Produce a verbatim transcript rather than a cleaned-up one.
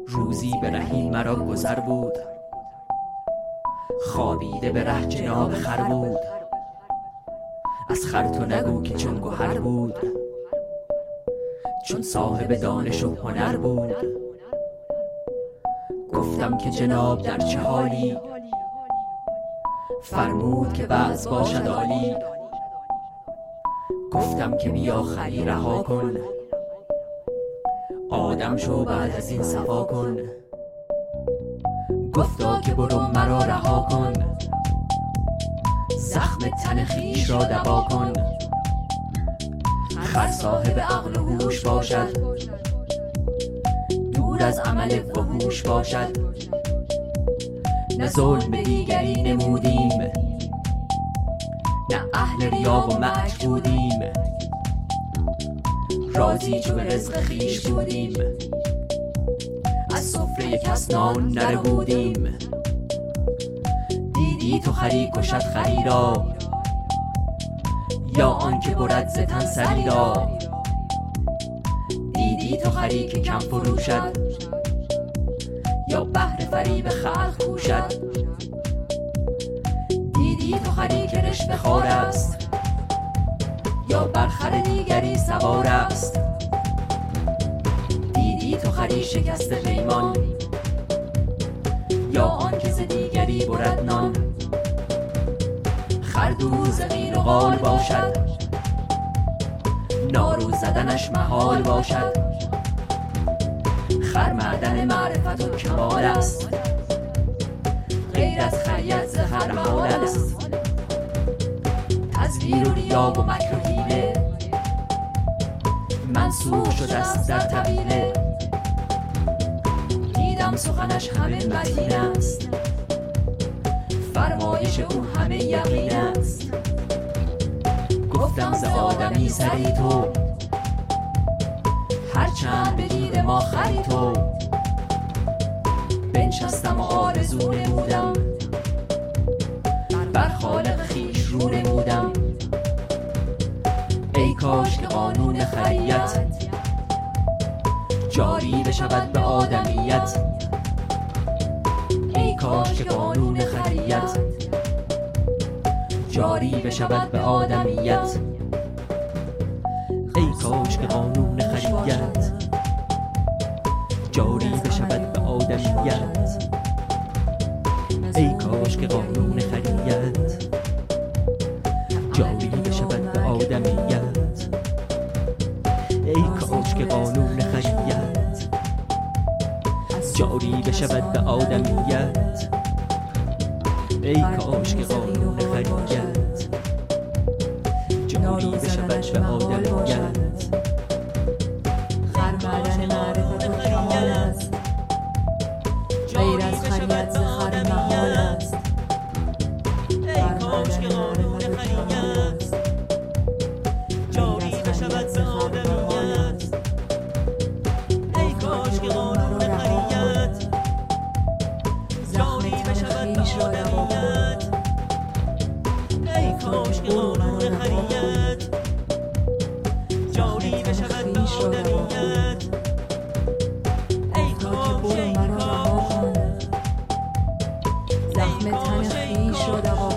روزی به رهی مرا گذر بود، خوابیده به ره جناب خر بود. از خر تو نگو که چون گهر بود، چون صاحب دانش و هنر بود. گفتم که جناب در چه حالی، فرمود که وضع باشد عالی. گفتم که بیا خری رها کن، آدم شو بعد از این صفا کن. گفتا که برو مرا رها کن، زخم تن خویش را دوا کن. خر صاحب عقل و هوش باشد، دور از عمل فحوش باشد. نه ظلم به دیگری نمودیم، نه اهل ریا و مکر بودیم. راضی چو به رزق خویش بودیم، از سفره کس نان نربودیم. دیدی تو خری کشد خری را، یا آن که برد ز تن سری را. دیدی تو خری که کم فروشد، یا بهر فریب خلق کوشد. دیدی تو خری که رشوه خوار است، یا بر خر دیگری سوار است. دیدی تو خری شکسته پیمان، یا آن که ز دیگری برد نان. خر دوز قیل و قال باشد، نارو زدنش محال باشد. خر معدن معرفت و کمال است، غیر از خریت ز خر محال است. تزویر و ریا و مکر و حیله، منسوخ شده است در طویله. دیدم سخنش همه متین است، فرمایش او همه یقین است. گفتم ز آدمی سری تو، هرچند به دید ما خری تو. بنشستم و آرزو نمودم، بر خالق خویش رو نمودم. ای کاش که قانون خریت، جاری بشود به آدمیت. ای کاش که قانون خریت، جاری بشود به آدمیت. ای کاش که قانون خریت، جاری بشود به آدمیت. ای کاش که قانون خریت، جاری بشود به آدمیت. ای کاش که قانون خریت، جاری بشود به آدمیت. ای کاش که قانون خریت، جاری بشود به آدمیت. خر معدن معرفت و کمال است، غیر از خریت ز خر محال است. ای کاش که قانون خریت، جاری بشود به آدمیت. ای کاش که قانون خریت، جاری بشود به آدمیت. ای کاش که قانون خریت، جاری بشود به آدمیت. ای کاش، ای کاش، زخم تن خویش را دوا